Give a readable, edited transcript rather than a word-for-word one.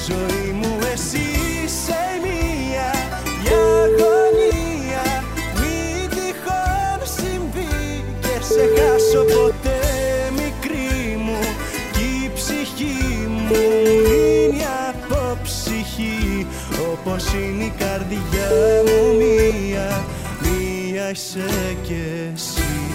ζωή μου εσύ είσαι μία, η αγωνία. Μην τυχόν συμβεί και σε χάσω ποτέ μικρή μου, κι η ψυχή μου μείνει από ψυχή, όπως είναι η καρδιά μου μία, μία είσαι κι εσύ.